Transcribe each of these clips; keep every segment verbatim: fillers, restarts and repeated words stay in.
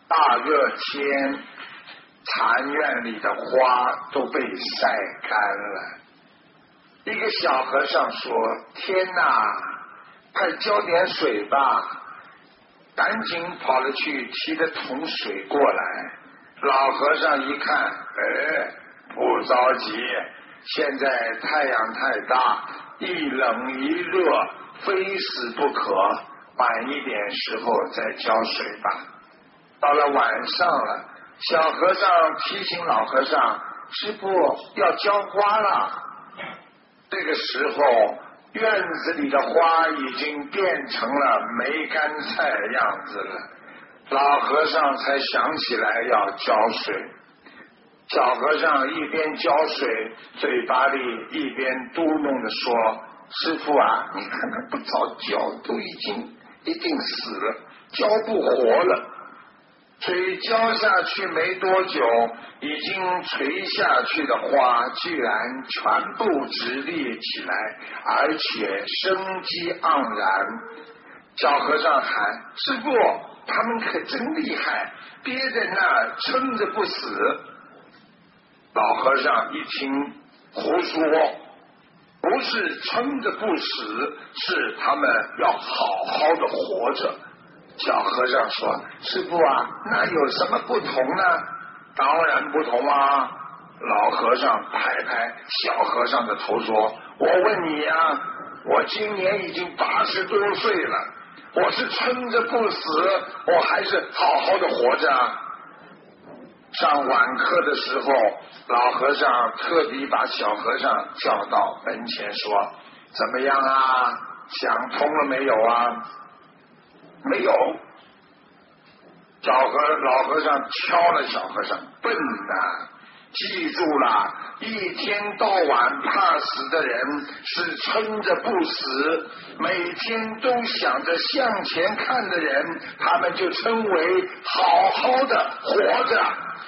大热天，禅院里的花都被晒干了。一个小和尚说：天哪，快浇点水吧！赶紧跑了去提着桶水过来。老和尚一看，哎，不着急，现在太阳太大，一冷一热，非死不可，晚一点时候再浇水吧。到了晚上了，小和尚提醒老和尚：师父要浇花了。这个时候，院子里的花已经变成了梅干菜样子了。老和尚才想起来要浇水。小和尚一边浇水，嘴巴里一边嘟哝着说：师父啊，你看看不早浇，都已经一定死了，浇不活了。水浇下去没多久，已经垂下去的花居然全部直立起来，而且生机盎然。小和尚喊：师父，他们可真厉害，憋在那儿撑着不死。老和尚一听，胡说，不是撑着不死，是他们要好好的活着。小和尚说：师父啊，那有什么不同呢？当然不同啊。老和尚拍拍小和尚的头说：我问你啊，我今年已经八十多岁了，我是撑着不死，我还是好好的活着啊。上晚课的时候，老和尚特地把小和尚叫到门前说：怎么样啊，想通了没有啊？没有。小和老和尚敲了小和尚：笨呐，记住了，一天到晚怕死的人是撑着不死，每天都想着向前看的人，他们就称为好好的活着。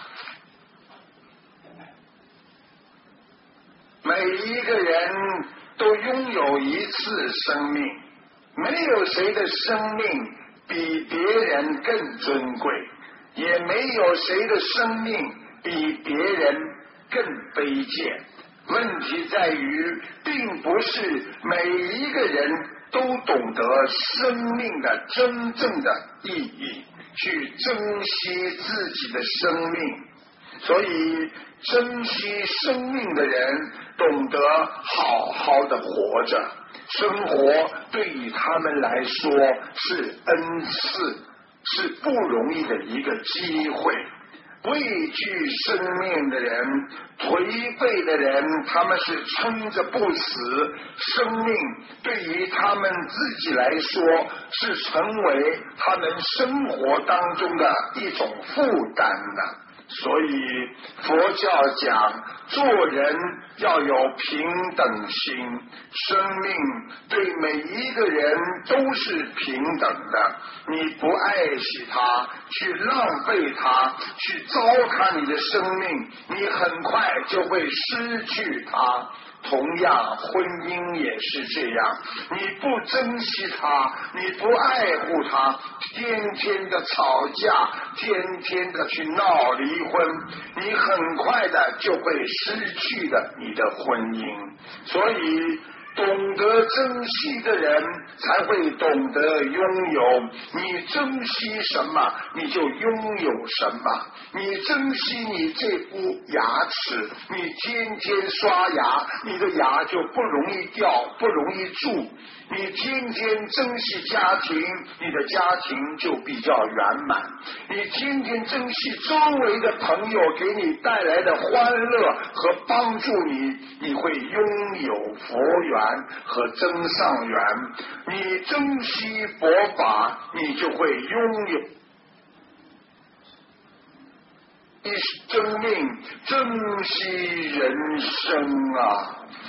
每一个人都拥有一次生命，没有谁的生命比别人更尊贵，也没有谁的生命比别人更卑贱。问题在于，并不是每一个人都懂得生命的真正的意义，去珍惜自己的生命。所以珍惜生命的人懂得好好的活着，生活对于他们来说是恩赐，是不容易的一个机会。畏惧生命的人，颓废的人，他们是撑着不死，生命对于他们自己来说是成为他们生活当中的一种负担的。所以佛教讲做人要有平等心，生命对每一个人都是平等的。你不爱惜它，去浪费它，去糟蹋你的生命，你很快就会失去它。同样婚姻也是这样，你不珍惜它，你不爱护它，天天的吵架，天天的去闹离婚，你很快的就会失去了你的婚姻。所以懂得珍惜的人才会懂得拥有，你珍惜什么你就拥有什么。你珍惜你这副牙齿，你天天刷牙，你的牙就不容易掉，不容易蛀。你天天珍惜家庭，你的家庭就比较圆满。你天天珍惜周围的朋友给你带来的欢乐和帮助你，你会拥有佛缘和增上缘。你珍惜佛法，你就会拥有一生命，珍惜人生啊！